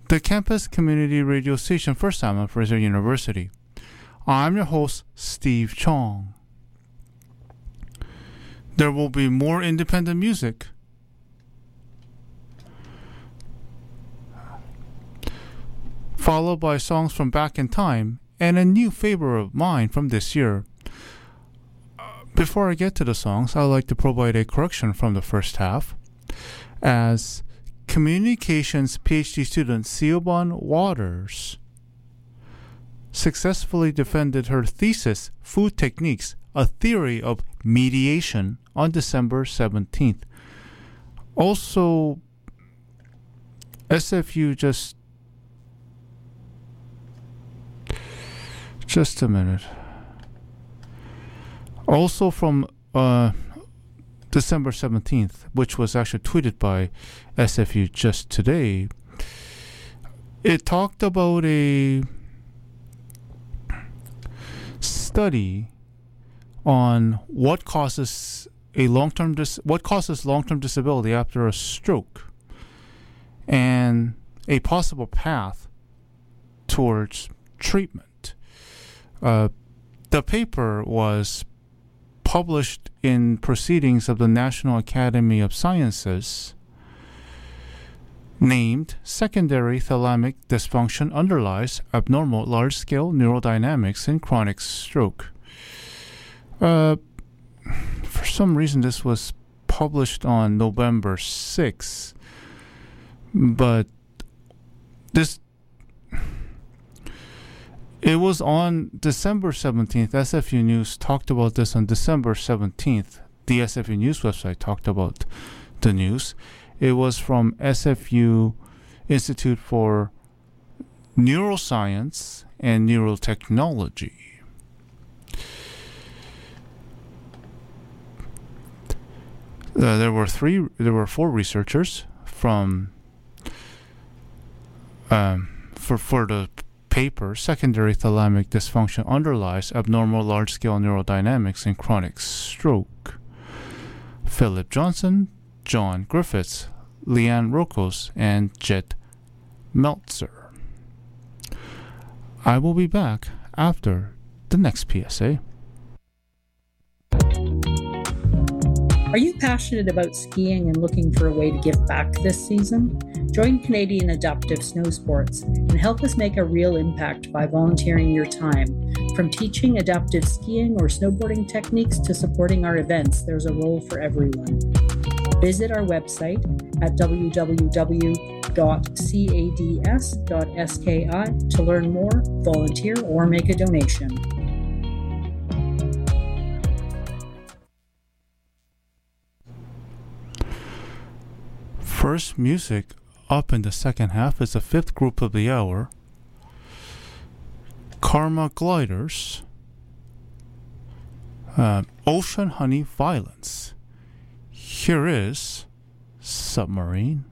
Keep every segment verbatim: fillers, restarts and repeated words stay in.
the campus community radio station for Salmon Fraser University. I'm your host, Steve Chong. There will be more independent music, followed by songs from back in time, and a new favorite of mine from this year. Before I get to the songs, I'd like to provide a correction from the first half, as Communications PhD student Siobhan Waters successfully defended her thesis, Food Techniques, a Theory of Mediation, on December seventeenth. Also, S F U just... Just a minute. Also from uh, December seventeenth, which was actually tweeted by S F U just today, it talked about a study on what causes a long-term dis- what causes long-term disability after a stroke and a possible path towards treatment. Uh, the paper was published in Proceedings of the National Academy of Sciences, named Secondary Thalamic Dysfunction Underlies Abnormal Large-Scale Neurodynamics in Chronic Stroke. Uh, for some reason, this was published on November sixth, but this it was on December seventeenth. S F U News talked about this on December seventeenth. The S F U News website talked about the news. It was from S F U Institute for Neuroscience and Neurotechnology. Uh, there were three. There were four researchers from um, for for the paper. Secondary thalamic dysfunction underlies abnormal large-scale neurodynamics in chronic stroke. Philip Johnson, John Griffiths, Leanne Rokos, and Jet Meltzer. I will be back after the next P S A. Are you passionate about skiing and looking for a way to give back this season? Join Canadian Adaptive Snow Sports and help us make a real impact by volunteering your time. From teaching adaptive skiing or snowboarding techniques to supporting our events, there's a role for everyone. Visit our website at w w w dot cads dot s k i to learn more, volunteer, or make a donation. First music up in the second half is the fifth group of the hour, Karma Gliders, uh, Ocean Honey Violence. Here is Submarine.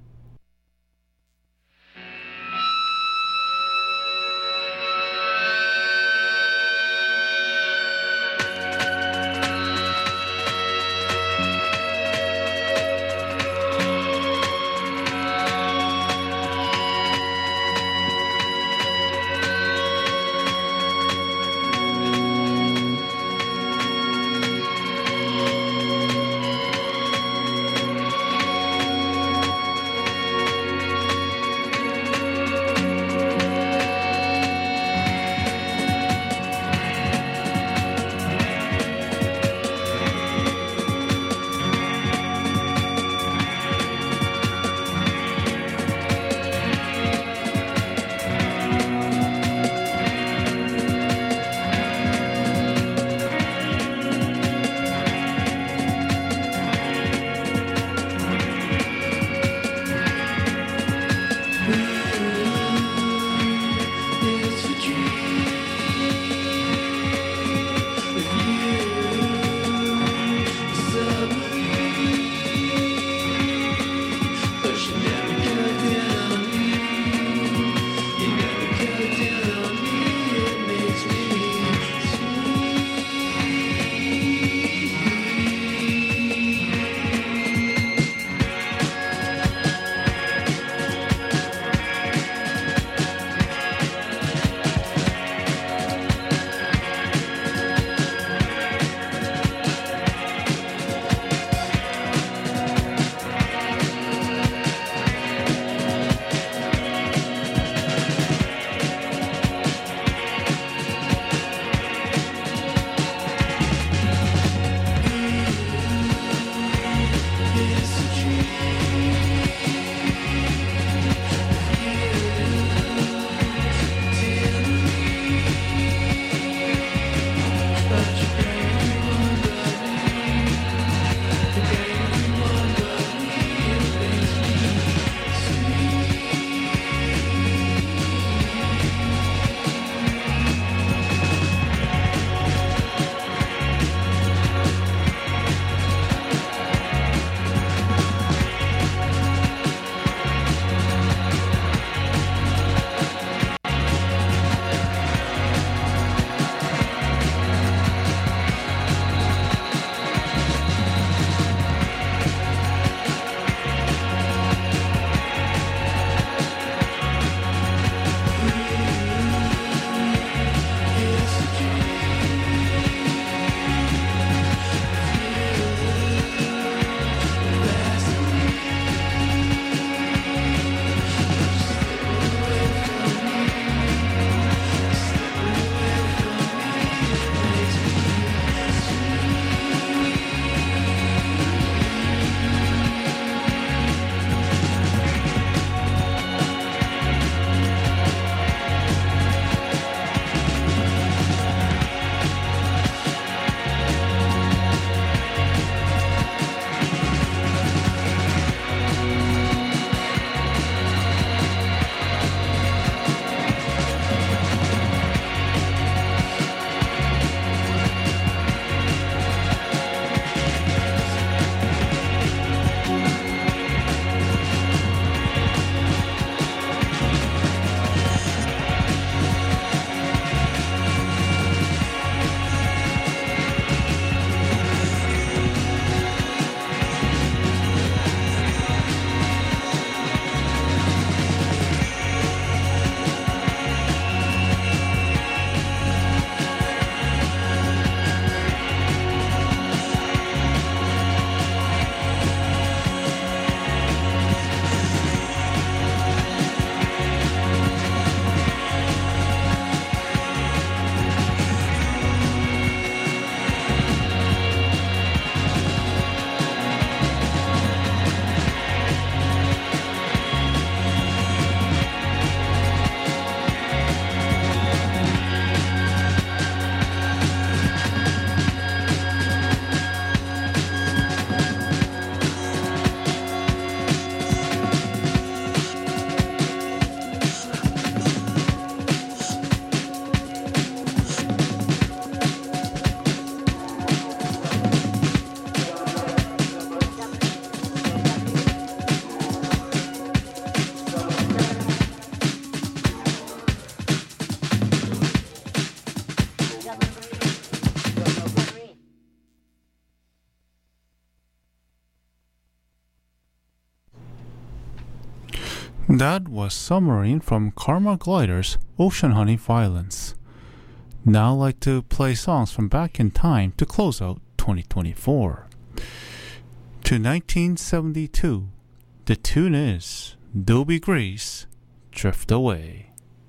That was Submarine from Karma Gliders, Ocean Honey Violence. Now I'd like to play songs from back in time to close out twenty twenty-four. To nineteen seventy-two, the tune is Dobie Grease, Drift Away.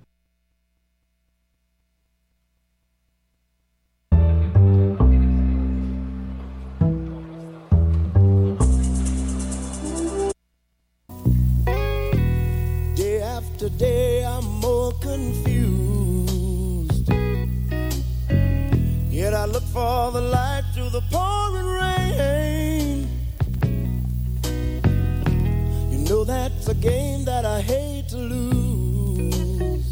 Today I'm more confused. Yet I look for the light through the pouring rain. You know that's a game that I hate to lose.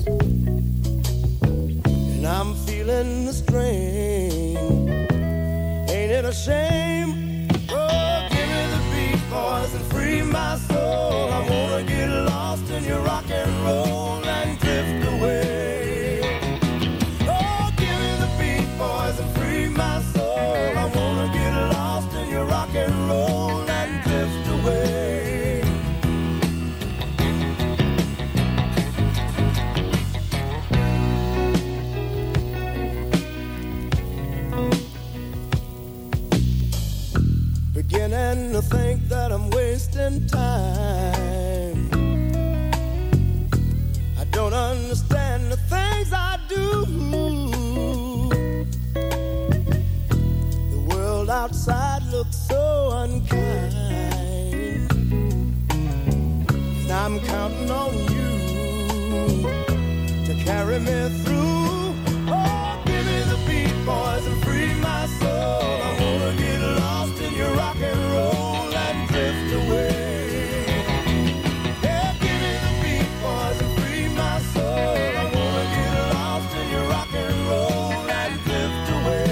And I'm feeling the strain. Ain't it a shame? Oh, give me the beat, boys, and free my soul. I wanna get lost in your rock and roll and drift away. Oh, give me the beat, boys, and free my soul. I wanna get lost in your rock and roll and drift away. Beginning to think that I'm wasting time. I don't understand the things I do. The world outside looks so unkind. And I'm counting on you to carry me through. Oh, give me the beat, boys, and free my soul. I wanna get lost in your rock and roll and drift away. Yeah, give me the beat, boys, and free my soul. I wanna get lost in your rock and roll and drift away.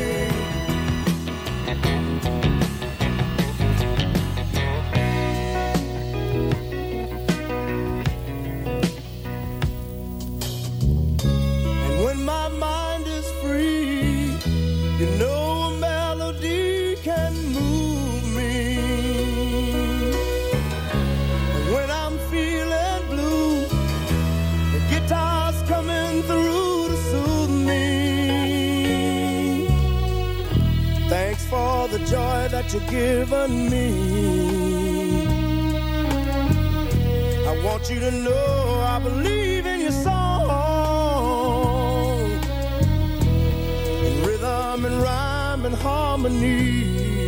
And when my mind is free, you know a melody can move me. And when I'm feeling blue, the guitar's coming through to soothe me. Thanks for the joy that you've given me. I want you to know I believe in your song. In rhythm and rhyme and harmony,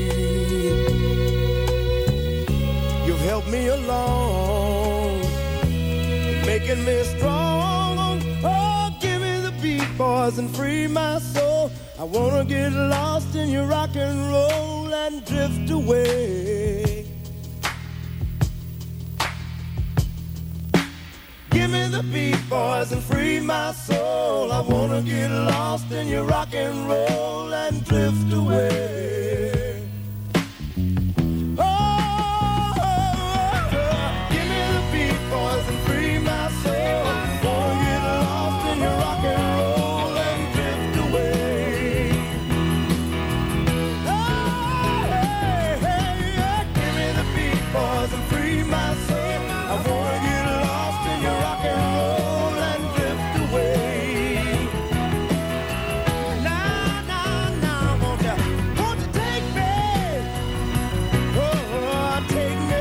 you've helped me along, making me strong. Oh, give me the beat, boys, and free my soul. I wanna get lost in your rock and roll and drift away. Give me the beat, boys, and free my soul. I wanna get lost in your rock and roll and drift away. Oh, oh, oh, oh. Give me the beat, boys, and free my soul. I wanna get lost in your rock and roll and drift away. Oh, hey, hey, yeah. Give me the beat, boys, and free my soul. I wanna get lost in your rock and roll and drift away. Now, now, now, won't you, won't you take me? Oh, take me.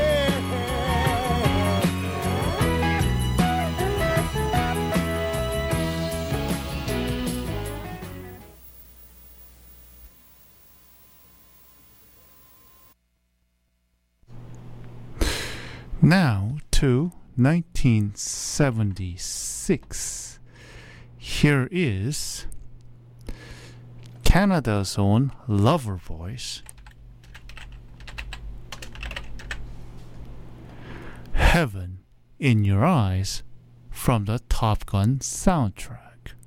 Now to nineteen seventy-six. Here is Canada's own Lover Boys, Heaven in Your Eyes, from the Top Gun soundtrack.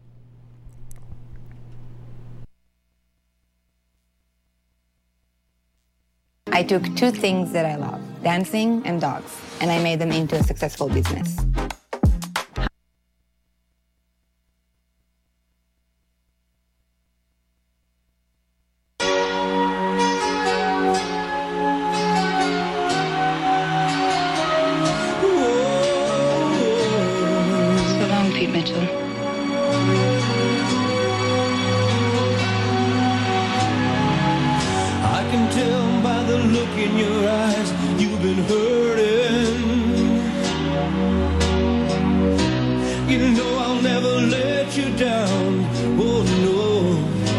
I took two things that I love, dancing and dogs, and I made them into a successful business. Whoa. Pete Mitchell. I can tell by the look in your eyes you've been hurting. You know I'll never let you down. Oh no.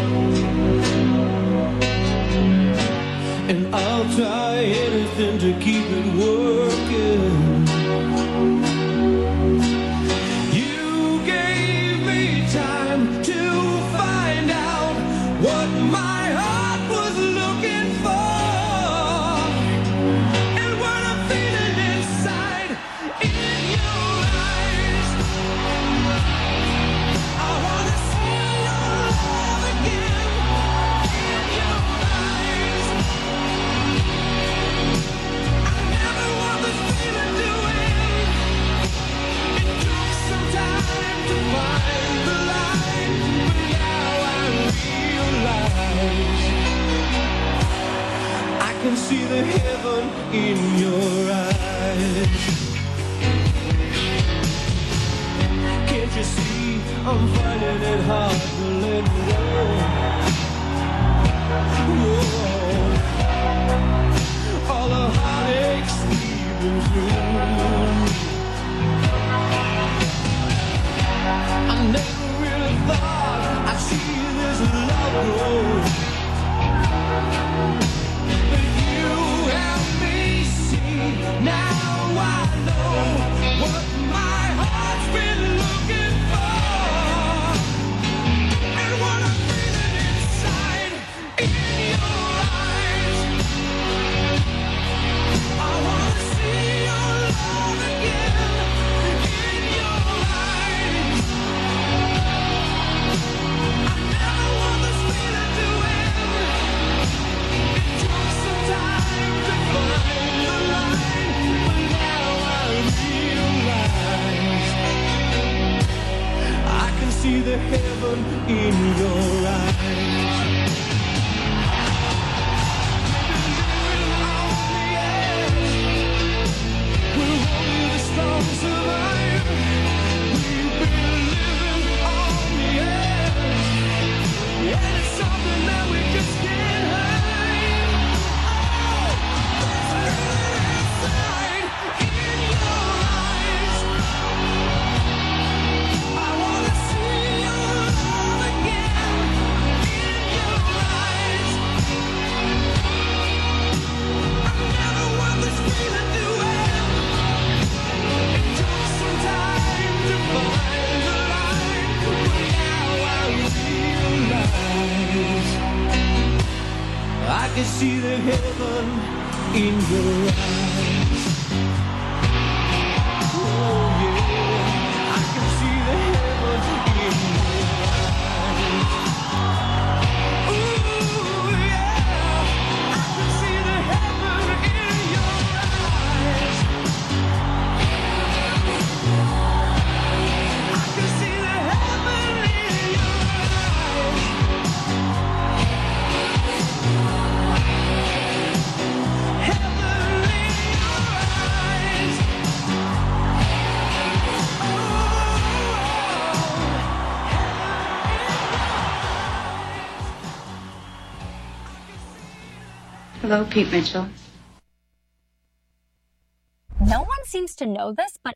And I'll try anything to keep it working. You gave me time to find out what my heart was looking for. And what I'm feeling inside in your eyes, I wanna see your love again in your eyes. I never want this feeling to end. It took some time to find the line, but now I realize I can see the heaven in your eyes. Can't you see I'm finding it hard to let go? Whoa. All the heartaches we've been through, I never really thought I'd see this love grow. But you help me see, now I know what my heart's been looking for. And what I'm feeling inside in your eyes, I wanna see your love again in your eyes. I never want this feeling to end. It took some time to find the line, but now I realize I can see the heaven in your eyes. We've been living on the edge. Will only the strong survive? We've been living on the edge. And it's something that we just can't hide. Oh, inside in your eyes, I wanna see your love again in your eyes. I never want this feeling to end. It took some time to find the line, but now I realize I can see the heaven in your eyes. Oh yeah, I can see the heaven in your eyes. Ooh yeah, I can see the heaven in your eyes. I can see the heaven in your eyes. Heaven in your eyes. Hello, Pete Mitchell. No one seems to know this, but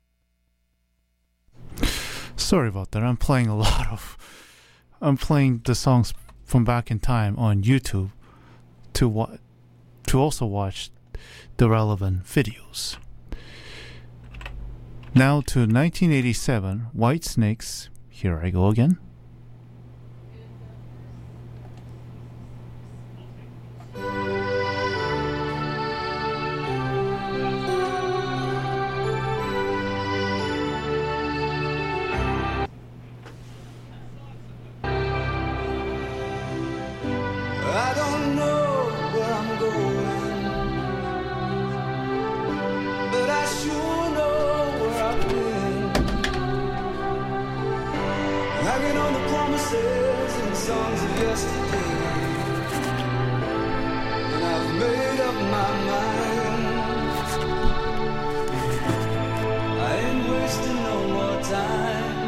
Sorry about that. I'm playing a lot of. I'm playing the songs from back in time on YouTube to wa- to also watch the relevant videos. Now to nineteen eighty-seven, Whitesnake's Here I Go Again. I don't know where I'm going, but I sure know where I've been. Hanging on the promises and songs of yesterday, and I've made up my mind. I ain't wasting no more time.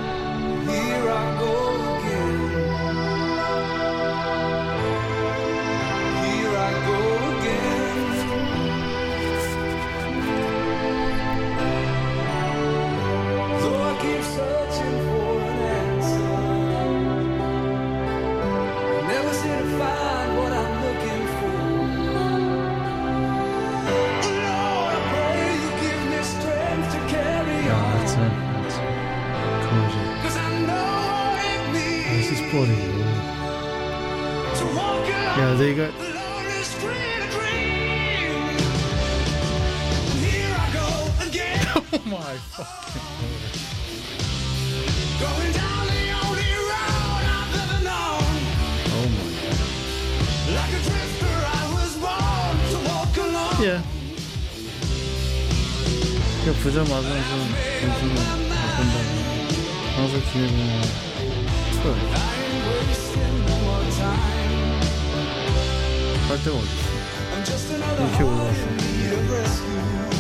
percent. That's cozy. This is bloody low. Yeah, they got. Oh my fucking Lord. Going down the only road I've ever known. Oh my God. Like a drifter, I was born to walk alone. Yeah. 그 보자마자 좀 요즘은 바꾼다고 항상 기회는 틀어요. 할 데가 어딨어. 이렇게 올라왔어.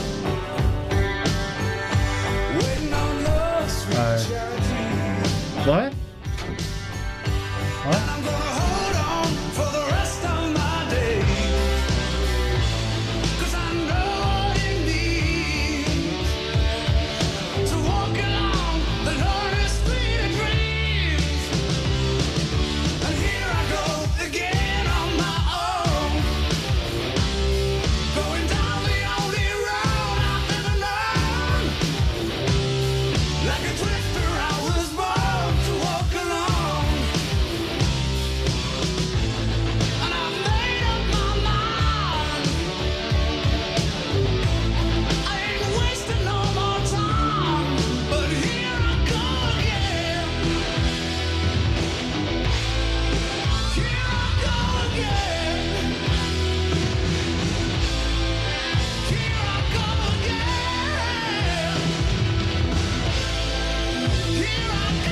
아, what? What? I'm gonna hold on for the rest of my days. 'Cause I know what it means to walk along the lonely street of dreams. And here I go again on my own, going down the only road I've ever known. Like a drifter, I was born to walk alone. And I've made up my mind. I ain't wasting no more time. But here I go again. Here I go again. Here I go again. Here I go.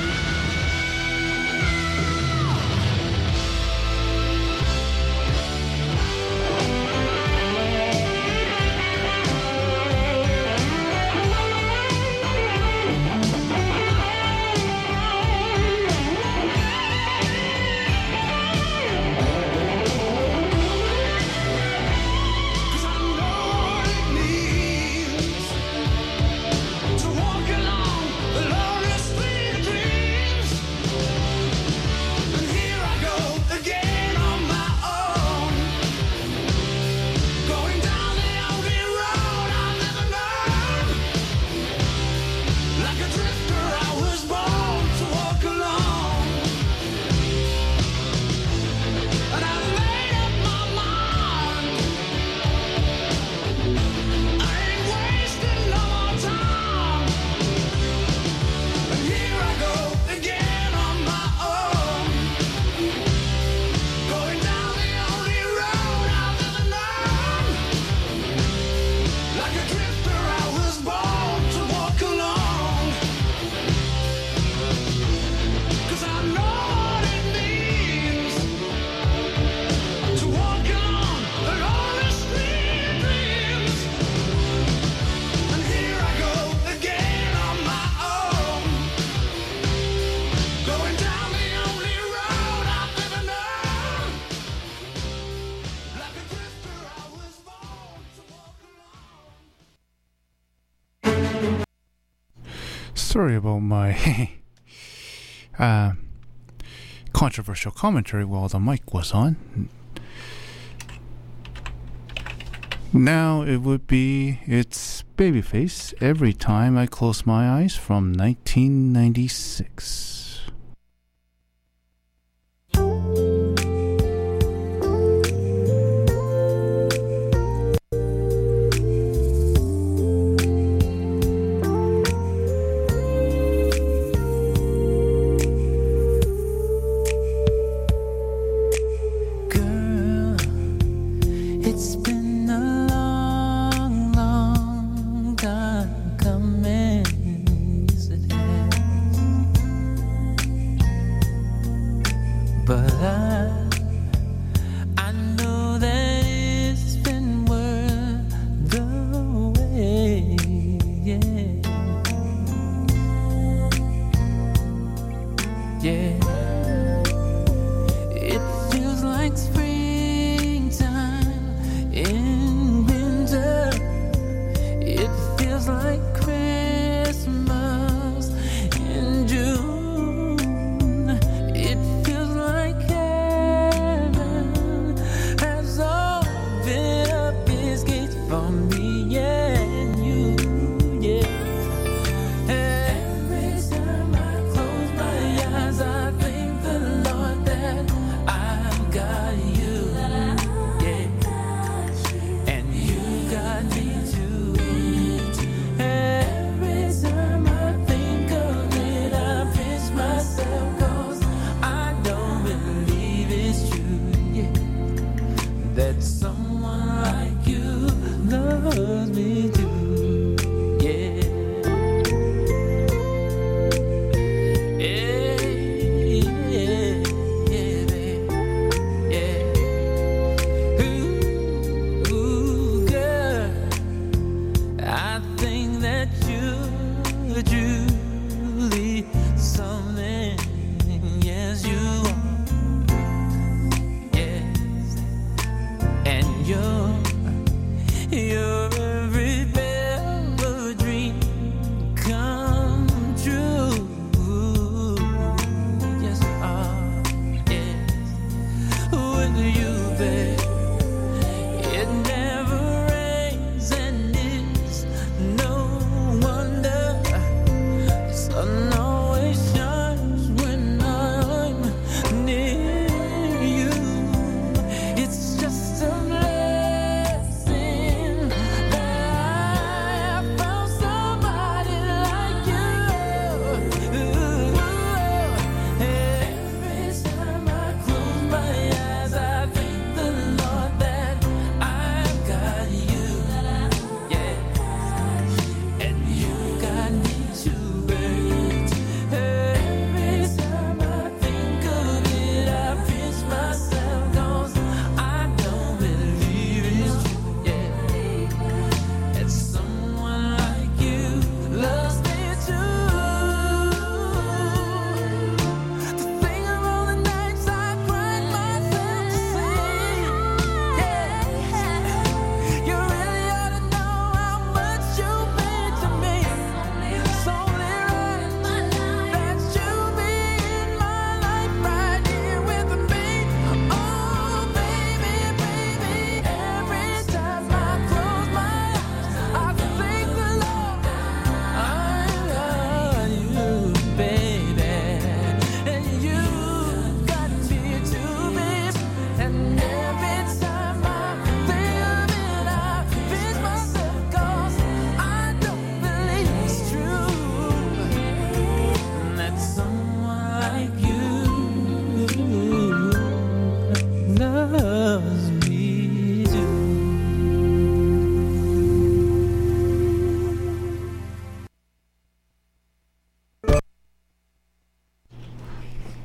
Cause I know what it means to walk along the lonely street of dreams. And here I go again on my own, going down the only road I've ever known. Like a drifter, I was born to walk alone. And I've made up my mind. I ain't wasting no more time. And here I go again on my own, going down the only road I've ever known. Like a drifter, I was born to walk alone. 'Cause I know what it means to walk along the lonely street of dreams. And here I go again on my own, going down the only road I've ever known. Like a drifter, I was born to walk alone. Sorry about my uh, controversial commentary while the mic was on. Now it would be it's Babyface Every Time I Close My Eyes from nineteen ninety-six. Girl, it's been a long, long time coming. Yes, it has. But I, I know that it's been worth the wait. Yeah, yeah. It feels like springtime in winter. It feels like Christmas in June. It feels like heaven has opened up its gates for me and you. Yeah.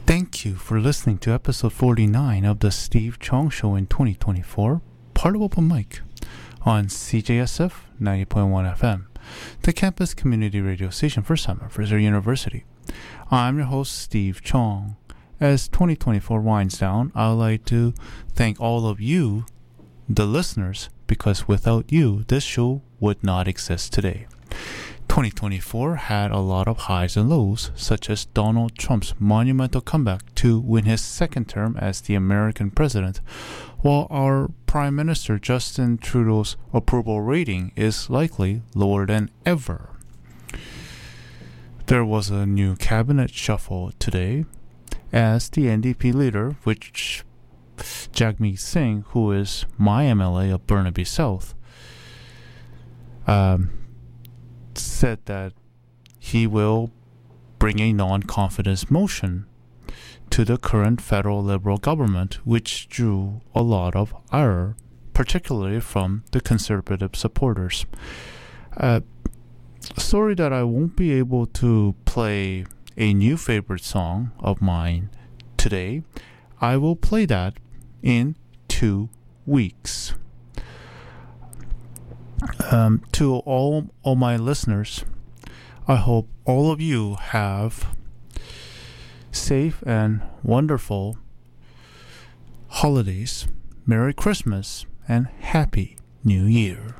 Thank you for listening to episode forty-nine of the Steve Chong Show in twenty twenty-four, part of Open Mic, on C J S F ninety point one F M, the campus community radio station for Simon Fraser University. I'm your host, Steve Chong. As twenty twenty-four winds down, I'd like to thank all of you, the listeners, because without you, this show would not exist today. twenty twenty-four had a lot of highs and lows, such as Donald Trump's monumental comeback to win his second term as the American president, while our Prime Minister Justin Trudeau's approval rating is likely lower than ever. There was a new cabinet shuffle today, as the N D P leader, which Jagmeet Singh, who is my M L A of Burnaby South, um, said that he will bring a non-confidence motion to the current federal Liberal government, which drew a lot of ire, particularly from the conservative supporters. Uh, sorry that I won't be able to play a new favorite song of mine today. I will play that in two weeks. Um, to all, all my listeners, I hope all of you have safe and wonderful holidays. Merry Christmas and Happy New Year.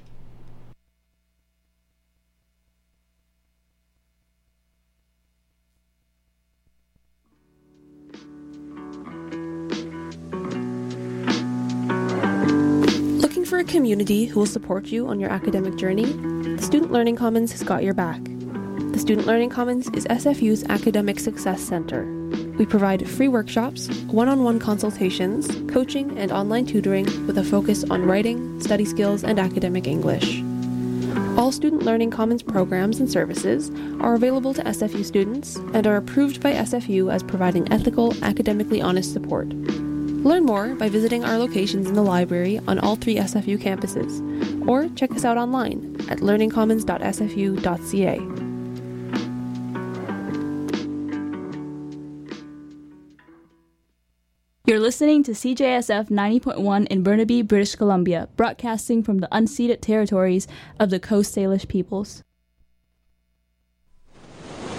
For a community who will support you on your academic journey, the Student Learning Commons has got your back. The Student Learning Commons is S F U's academic success center. We provide free workshops, one-on-one consultations, coaching, and online tutoring with a focus on writing, study skills, and academic English. All Student Learning Commons programs and services are available to S F U students and are approved by S F U as providing ethical, academically honest support. Learn more by visiting our locations in the library on all three S F U campuses, or check us out online at learning commons dot s f u dot c a. You're listening to C J S F ninety point one in Burnaby, British Columbia, broadcasting from the unceded territories of the Coast Salish peoples.